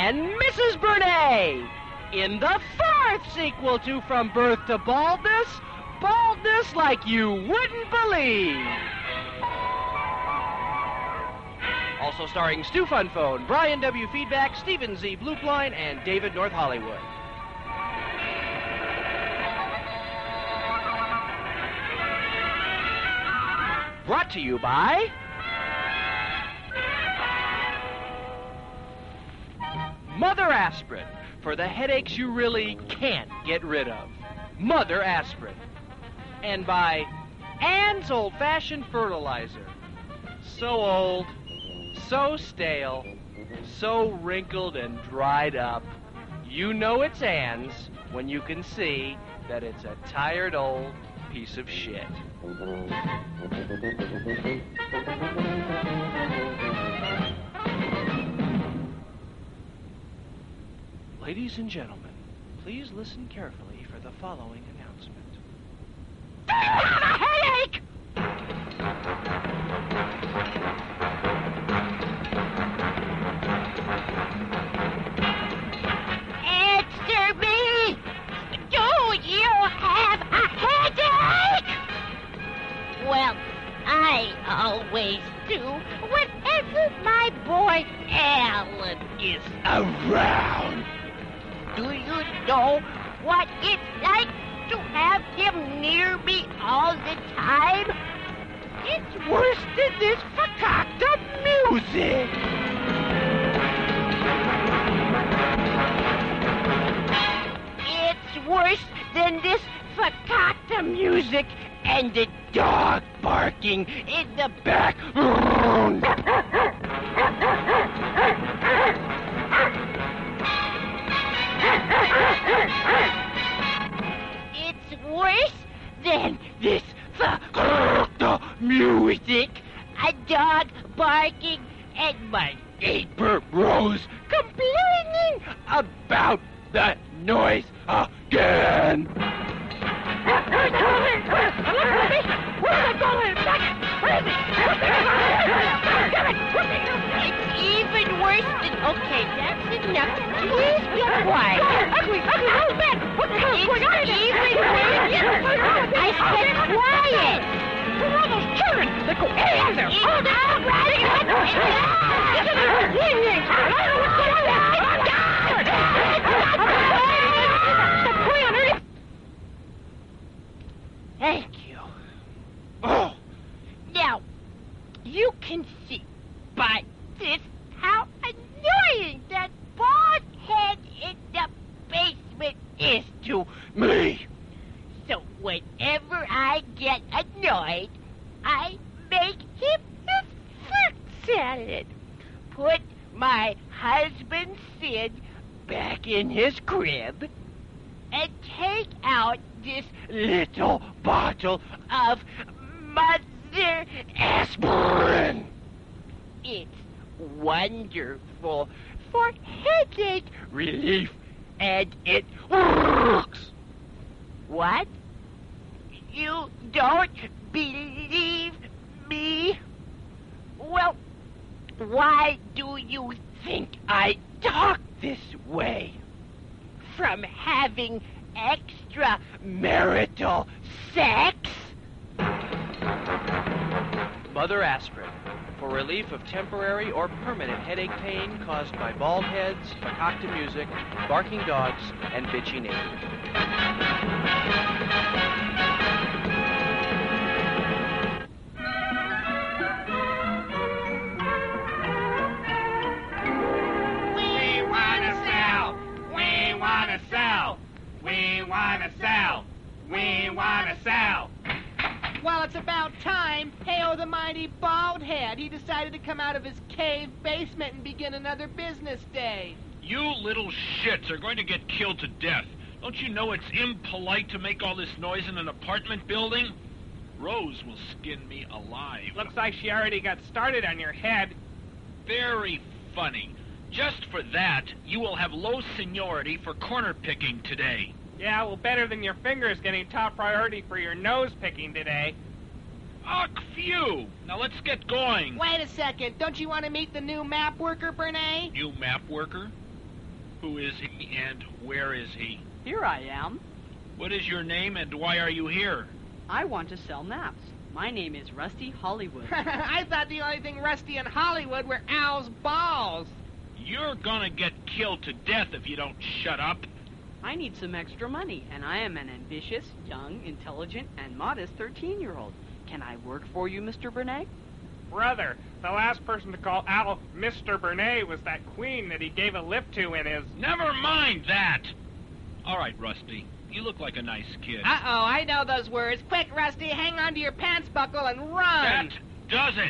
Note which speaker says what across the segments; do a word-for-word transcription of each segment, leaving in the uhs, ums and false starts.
Speaker 1: and Missus Burnett in the fourth sequel to From Birth to Baldness, Baldness Like You Wouldn't Believe. Also starring Stu Funphone, Brian W. Feedback, Stephen Z. Bluepline, and David North Hollywood. Brought to you by Mother Aspirin, for the headaches you really can't get rid of. Mother Aspirin. And by Ann's Old-Fashioned Fertilizer. So old, so stale, so wrinkled and dried up. You know it's Ann's when you can see that it's a tired old piece of shit. Ladies and gentlemen, please listen carefully for the following announcement. Do you have a headache?
Speaker 2: Answer me! Do you have a headache? Well, I always do whenever my boy Alan is around. Do you know what it's like to have him near me all the time? It's worse than this fakakta music. It's worse than this fakakta music and the dog barking in the background. It's worse than this fakakta music, a dog barking, and my neighbor Rose complaining about the noise again. It's even worse than... Okay, that's enough. Please be quiet. Ugly, ugly, old man. What the hell is going on? It's even worse. I said quiet. Who are those children that go out there? It's all right. Thank you. Oh. Now, you can see by this how annoying that bald head in the basement is to me. So whenever I get annoyed, I make him a fruit salad. Put my husband Sid back in his crib and take out this little bottle of Mother Aspirin. It's wonderful for headache relief, and it works. What? You don't believe me? Well, why do you think I talk this way? From having extra marital sex?
Speaker 1: Mother Aspirin, for relief of temporary or permanent headache pain caused by bald heads, fakakta music, barking dogs, and bitchy neighbors.
Speaker 3: We wanna sell! We wanna sell! We wanna sell! We wanna sell!
Speaker 4: Well, it's about time. Hey-oh, the mighty bald head. He decided to come out of his cave basement and begin another business day.
Speaker 5: You little shits are going to get killed to death. Don't you know it's impolite to make all this noise in an apartment building? Rose will skin me alive.
Speaker 6: Looks like she already got started on your head.
Speaker 5: Very funny. Just for that, you will have low seniority for corner picking today.
Speaker 6: Yeah, well, better than your fingers getting top priority for your nose picking today.
Speaker 5: Ugh, phew! Now let's get going.
Speaker 4: Wait a second. Don't you want to meet the new map worker, Bernay?
Speaker 5: New map worker? Who is he and where is he?
Speaker 7: Here I am.
Speaker 5: What is your name and why are you here?
Speaker 7: I want to sell maps. My name is Rusty Hollywood.
Speaker 4: I thought the only thing rusty in Hollywood were Al's balls.
Speaker 5: You're gonna get killed to death if you don't shut up.
Speaker 7: I need some extra money, and I am an ambitious, young, intelligent, and modest thirteen-year-old. Can I work for you, Mister Burnett?
Speaker 6: Brother, the last person to call Al Mister Burnett was that queen that he gave a lift to in his...
Speaker 5: Never mind that. All right, Rusty. You look like a nice kid.
Speaker 4: Uh-oh, I know those words. Quick, Rusty, hang on to your pants buckle and run.
Speaker 5: That does it.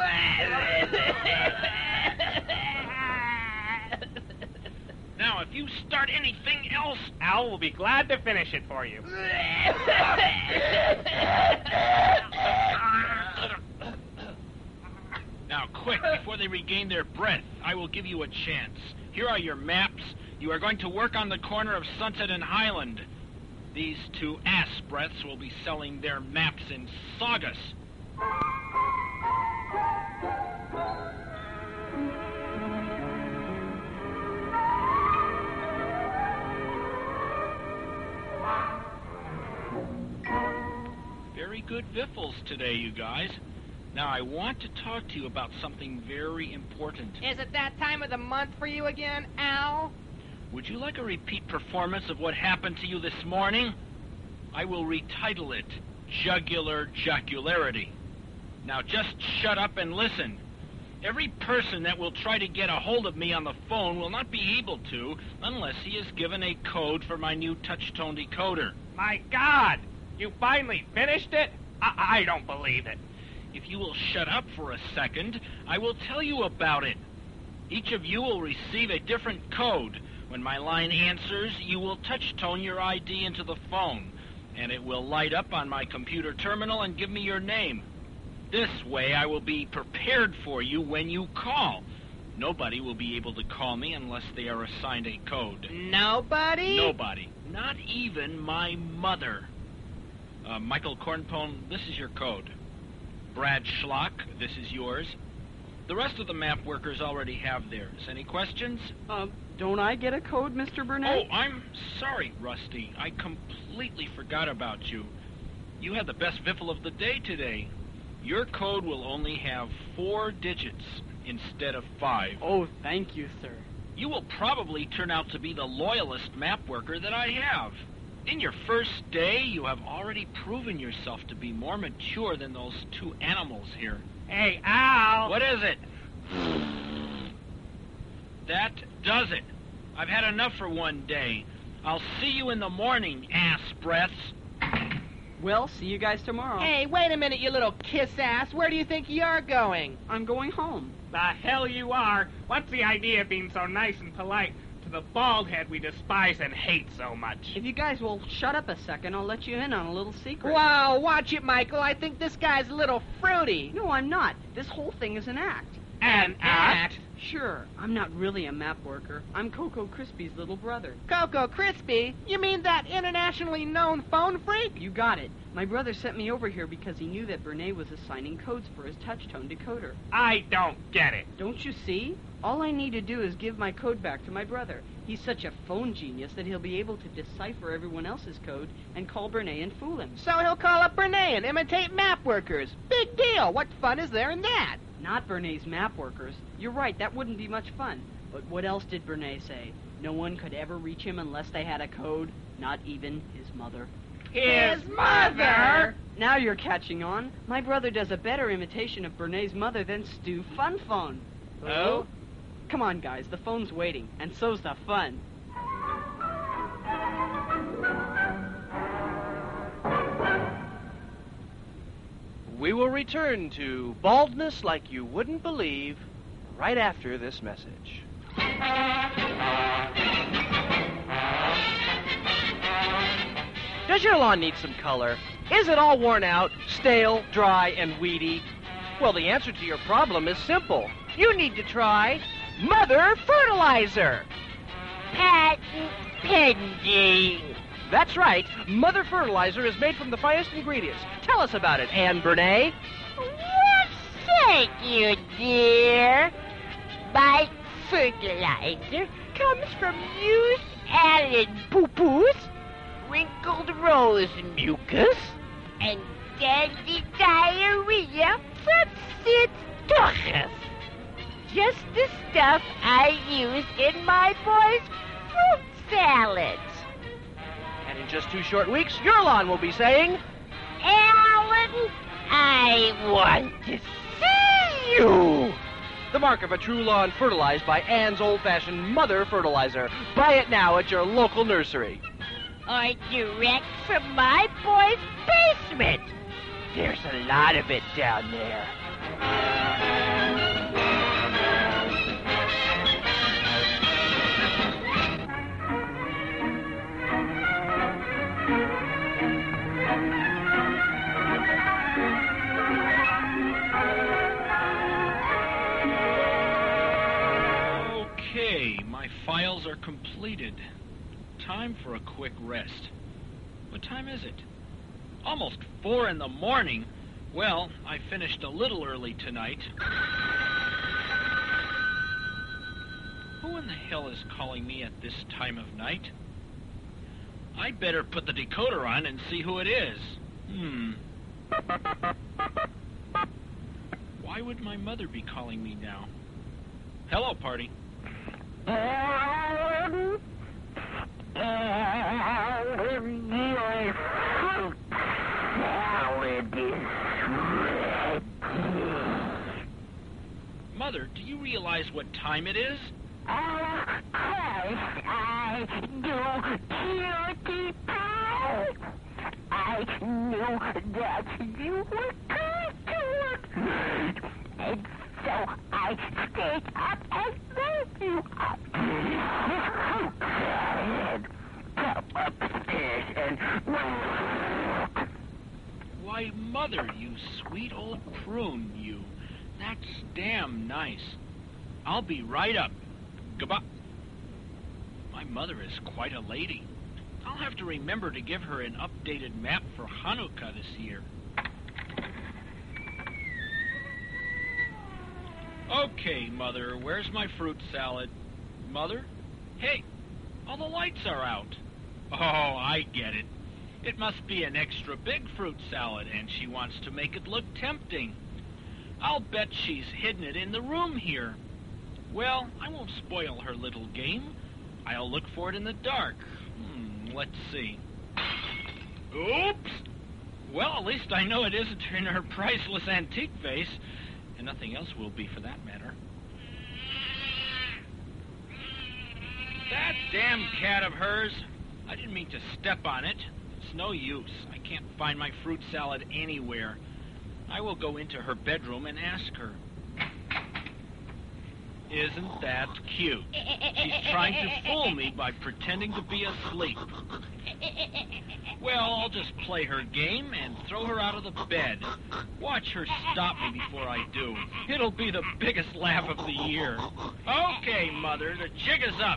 Speaker 5: Now, if you start anything else...
Speaker 6: Al will be glad to finish it for you.
Speaker 5: Now, quick, before they regain their breath, I will give you a chance. Here are your maps. You are going to work on the corner of Sunset and Highland. These two ass breaths will be selling their maps in Saugus. Very good viffles today, you guys. Now, I want to talk to you about something very important.
Speaker 4: Is it that time of the month for you again, Al?
Speaker 5: Would you like a repeat performance of what happened to you this morning? I will retitle it Jugular Jocularity. Now just shut up and listen. Every person that will try to get a hold of me on the phone will not be able to unless he is given a code for my new touch-tone decoder.
Speaker 6: My God! You finally finished it? I, I don't believe it.
Speaker 5: If you will shut up for a second, I will tell you about it. Each of you will receive a different code. When my line answers, you will touch-tone your I D into the phone, and it will light up on my computer terminal and give me your name. This way, I will be prepared for you when you call. Nobody will be able to call me unless they are assigned a code.
Speaker 4: Nobody?
Speaker 5: Nobody. Not even my mother. Uh, Michael Cornpone, this is your code. Brad Schlock, this is yours. The rest of the map workers already have theirs. Any questions?
Speaker 7: Um, don't I get a code, Mister Burnett?
Speaker 5: Oh, I'm sorry, Rusty. I completely forgot about you. You had the best viffle of the day today. Your code will only have four digits instead of five.
Speaker 7: Oh, thank you, sir.
Speaker 5: You will probably turn out to be the loyalist map worker that I have. In your first day, you have already proven yourself to be more mature than those two animals here.
Speaker 6: Hey, Al!
Speaker 5: What is it? That does it. I've had enough for one day. I'll see you in the morning, ass breaths.
Speaker 7: Well, see you guys tomorrow.
Speaker 4: Hey, wait a minute, you little kiss-ass. Where do you think you're going?
Speaker 7: I'm going home.
Speaker 6: The hell you are. What's the idea of being so nice and polite to the bald head we despise and hate so much?
Speaker 7: If you guys will shut up a second, I'll let you in on a little secret.
Speaker 4: Whoa, watch it, Michael. I think this guy's a little fruity.
Speaker 7: No, I'm not. This whole thing is an act.
Speaker 6: An act?
Speaker 7: Sure, I'm not really a map worker. I'm Coco Crispy's little brother.
Speaker 4: Coco Crispy? You mean that internationally known phone freak?
Speaker 7: You got it. My brother sent me over here because he knew that Burnett was assigning codes for his touch-tone decoder.
Speaker 6: I don't get it.
Speaker 7: Don't you see? All I need to do is give my code back to my brother. He's such a phone genius that he'll be able to decipher everyone else's code and call Burnett and fool him.
Speaker 4: So he'll call up Burnett and imitate map workers. Big deal. What fun is there in that?
Speaker 7: Not Burnett's map workers. You're right, that wouldn't be much fun. But what else did Burnett say? No one could ever reach him unless they had a code, not even his mother.
Speaker 6: His mother?
Speaker 7: Now you're catching on. My brother does a better imitation of Burnett's mother than Stu Funphone.
Speaker 6: Oh?
Speaker 7: Come on, guys, the phone's waiting, and so's the fun.
Speaker 1: We will return to Baldness Like You Wouldn't Believe right after this message. Does your lawn need some color? Is it all worn out, stale, dry, and weedy? Well, the answer to your problem is simple. You need to try Mother Fertilizer.
Speaker 2: Patent pending.
Speaker 1: That's right. Mother Fertilizer is made from the finest ingredients. Tell us about it, Anne Burnett.
Speaker 2: Well, thank you, dear. My fertilizer comes from used Allen poo-poos, wrinkled rose mucus, and dandy diarrhea from Sid's tuchus. Just the stuff I use in my boy's fruit salads.
Speaker 1: And in just two short weeks, your lawn will be saying,
Speaker 2: Alan, I want to see you.
Speaker 1: the mark of a true lawn fertilized by Ann's old-fashioned mother fertilizer. Buy it now at your local nursery.
Speaker 2: Or direct from my boy's basement.
Speaker 1: There's a lot of it down there.
Speaker 5: Okay, my files are completed. Time for a quick rest. What time is it? Almost four in the morning. Well, I finished a little early tonight. Who in the hell is calling me at this time of night? I'd better put the decoder on and see who it is. Hmm. Why would my mother be calling me now? Hello, party. Mother, do you realize what time it is?
Speaker 2: Of course I do, cutie pie. I knew that you were going to work. And so I stayed up and woke you up. Come upstairs and...
Speaker 5: Why, Mother, you sweet old prune, you. That's damn nice. I'll be right up. Goodbye. My mother is quite a lady. I'll have to remember to give her an updated map for Hanukkah this year. Okay, Mother, where's my fruit salad? Mother? Hey, all the lights are out. Oh, I get it. It must be an extra big fruit salad, and she wants to make it look tempting. I'll bet she's hidden it in the room here. Well, I won't spoil her little game. I'll look for it in the dark. Hmm, let's see. Oops! Well, at least I know it isn't in her priceless antique vase, and nothing else will be for that matter. That damn cat of hers! I didn't mean to step on it. It's no use. I can't find my fruit salad anywhere. I will go into her bedroom and ask her. Isn't that cute? She's trying to fool me by pretending to be asleep. Well, I'll just play her game and throw her out of the bed. Watch her stop me before I do. It'll be the biggest laugh of the year. Okay, Mother, the jig is up.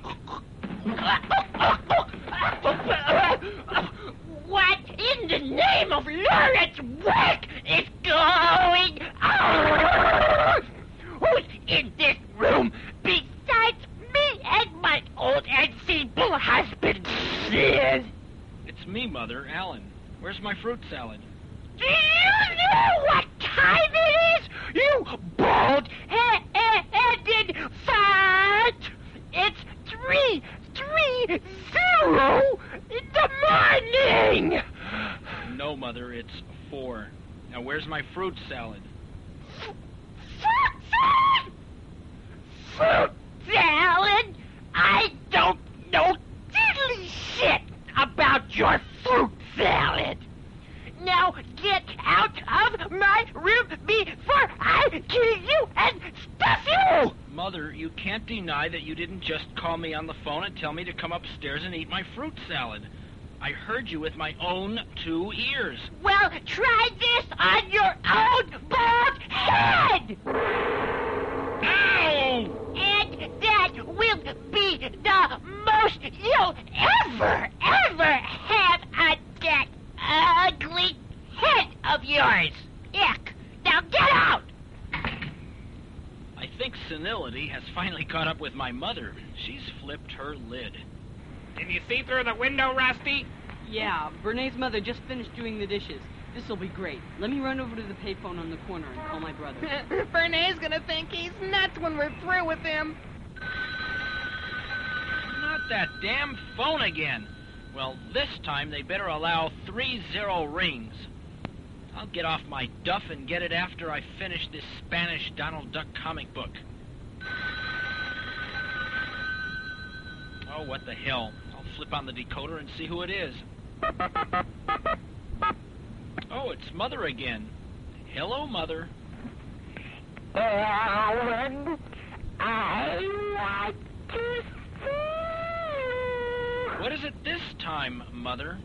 Speaker 2: What in the name of Lawrence Work is going on? Who's in this room besides me and my old and feeble husband, Sid?
Speaker 5: It's me, Mother, Alan. Where's my fruit salad?
Speaker 2: Do you know what time it is, you bald-headed fart? It's three, three, zero in the morning.
Speaker 5: No, Mother, it's four. Now, where's my fruit salad?
Speaker 2: Fruit salad? Fruit salad? I don't know diddly shit about your fruit salad. Now get out of my room before I kill you and stuff you!
Speaker 5: Mother, you can't deny that you didn't just call me on the phone and tell me to come upstairs and eat my fruit salad. I heard you with my own two ears.
Speaker 2: Well, try this on your own bald head!
Speaker 5: Ow!
Speaker 2: And that will be the most you'll ever, ever have on that ugly head of yours. Ick. Now get out!
Speaker 5: I think senility has finally caught up with my mother. She's flipped her lid.
Speaker 6: Can you see through the window, Rusty?
Speaker 7: Yeah, Bernays' mother just finished doing the dishes. This'll be great. Let me run over to the payphone on the corner and call my brother.
Speaker 4: Bernays gonna think he's nuts when we're through with him.
Speaker 5: Not that damn phone again. Well, this time they better allow three zero rings. I'll get off my duff and get it after I finish this Spanish Donald Duck comic book. Oh, what the hell. I'll flip on the decoder and see who it is. Oh, it's Mother again. Hello, Mother.
Speaker 2: Ellen, I want to see.
Speaker 5: What is it this time, Mother?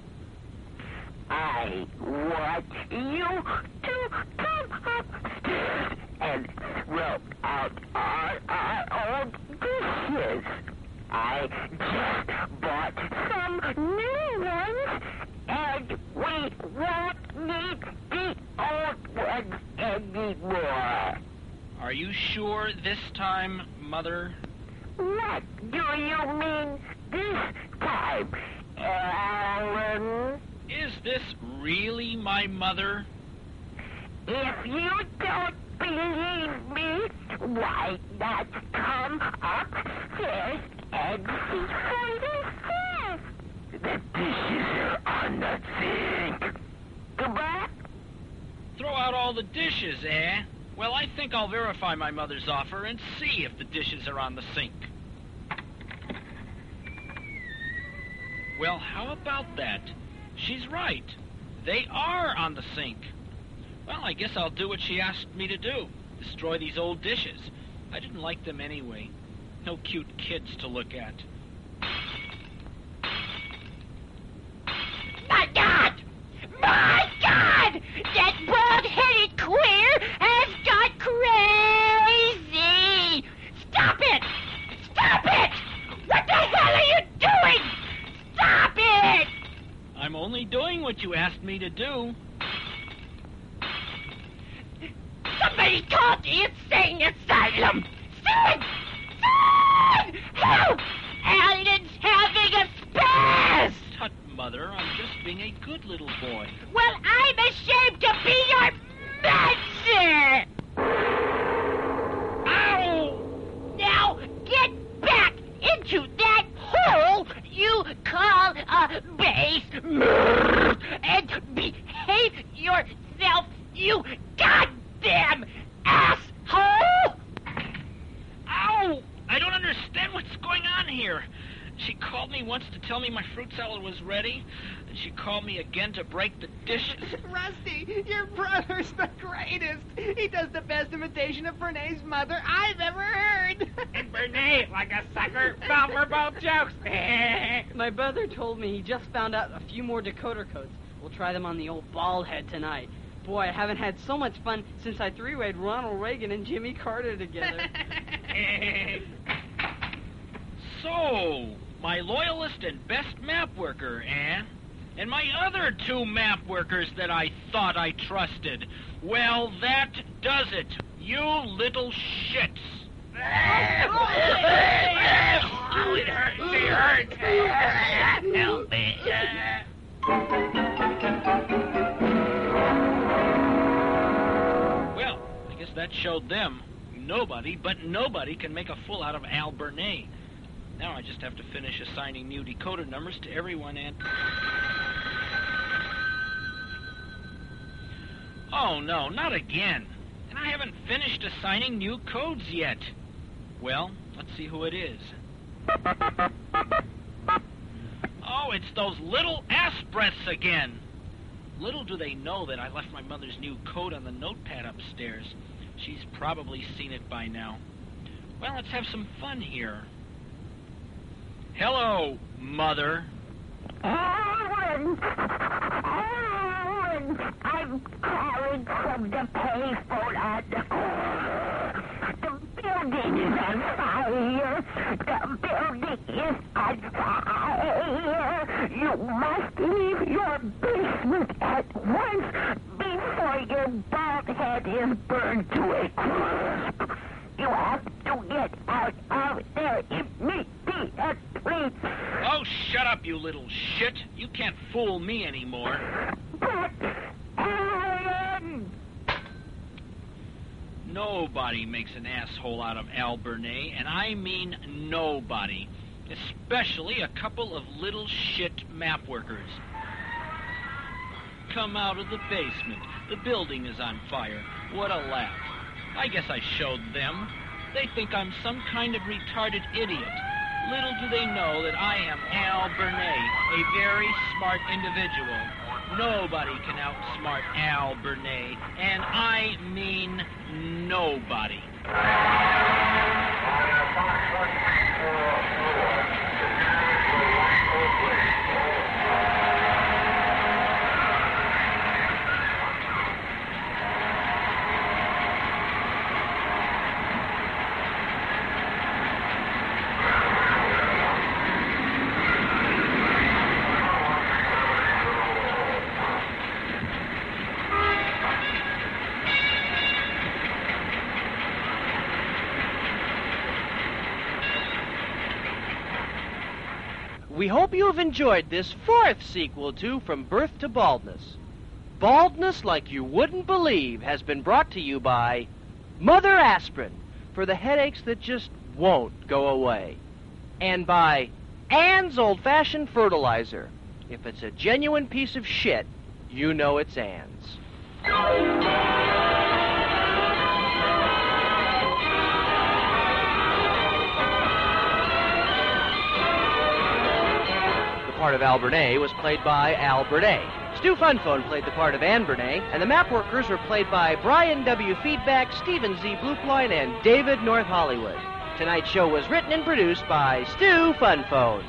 Speaker 2: I want you to come upstairs and throw out our, our old dishes. I just bought some new ones, and we won't need the old ones anymore.
Speaker 5: Are you sure this time, Mother?
Speaker 2: What do you mean this time, Alan?
Speaker 5: Is this really my mother?
Speaker 2: If you don't believe me, why not come upstairs and see for yourself? The dishes are on the sink. Goodbye.
Speaker 5: Throw out all the dishes, eh? Well, I think I'll verify my mother's offer and see if the dishes are on the sink. Well, how about that? She's right. They are on the sink. Well, I guess I'll do what she asked me to do. Destroy these old dishes. I didn't like them anyway. No cute kids to look at.
Speaker 2: My God! My God! That bald-headed queer has got crazy! Stop it! Stop it! What the hell are you doing? Stop it!
Speaker 5: I'm only doing what you asked me to do.
Speaker 2: Somebody call the insane asylum! Soon! Soon! Help! Alan's having a spaz!
Speaker 5: Tut, Mother, I'm just being a good little boy.
Speaker 2: Well, I'm ashamed to be your master! Ow! Now, get back into that hole you call a base and behave yourself, you goddamn asshole!
Speaker 5: Ow! I don't understand what's going on here. She called me once to tell me my fruit salad was ready, and she called me again to break the dishes.
Speaker 4: Rusty, your brother's the greatest. He does the best imitation of Bernays' mother I've ever heard.
Speaker 6: And Bernay, like a sucker, fell for both jokes.
Speaker 7: My brother told me he just found out a few more decoder codes. We'll try them on the old bald head tonight. Boy, I haven't had so much fun since I three-wayed Ronald Reagan and Jimmy Carter together.
Speaker 5: So, my loyalist and best map worker, eh? And my other two map workers that I thought I trusted. Well, that does it, you little shits.
Speaker 3: Oh, it hurts, it hurts. Help me.
Speaker 5: Well, I guess that showed them. Nobody, but nobody can make a fool out of Al Bernay. Now I just have to finish assigning new decoder numbers to everyone and... Oh, no, not again. And I haven't finished assigning new codes yet. Well, let's see who it is. Oh, it's those little ass breaths again. Little do they know that I left my mother's new code on the notepad upstairs. She's probably seen it by now. Well, let's have some fun here. Hello, Mother.
Speaker 2: Alan! Alan! I'm calling from the payphone on the corner. The building is on fire. The building is on fire. You must leave your basement at once before your bald head is burned to a crisp. You have to get out of there immediately.
Speaker 5: shut up, you little shit. You can't fool me anymore. Nobody makes an asshole out of Al Burnett, and I mean nobody. Especially a couple of little shit map workers. Come out of the basement. The building is on fire. What a laugh. I guess I showed them. They think I'm some kind of retarded idiot. Little do they know that I am Al Burnett, a very smart individual. Nobody can outsmart Al Burnett, and I mean nobody.
Speaker 1: We hope you have enjoyed this fourth sequel to From Birth to Baldness. Baldness Like You Wouldn't Believe has been brought to you by Mother Aspirin for the headaches that just won't go away. And by Ann's Old-Fashioned Fertilizer. If it's a genuine piece of shit, you know it's Ann's. The part of Al Burnett was played by Al Burnett. Stu Funphone played the part of Ann Burnett, and the map workers were played by Brian W. Feedback, Stephen Z. Blueploin, and David North Hollywood. Tonight's show was written and produced by Stu Funphone.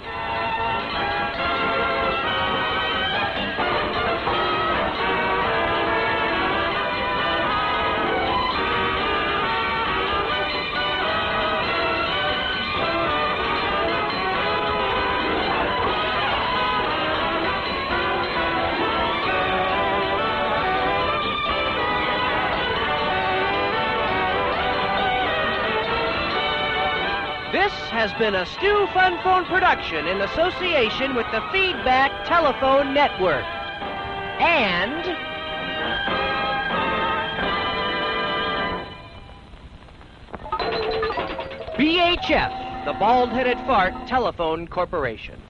Speaker 1: This has been a Stu Funphone production in association with the Feedback Telephone Network. And B H F, the Bald-Headed Fart Telephone Corporation.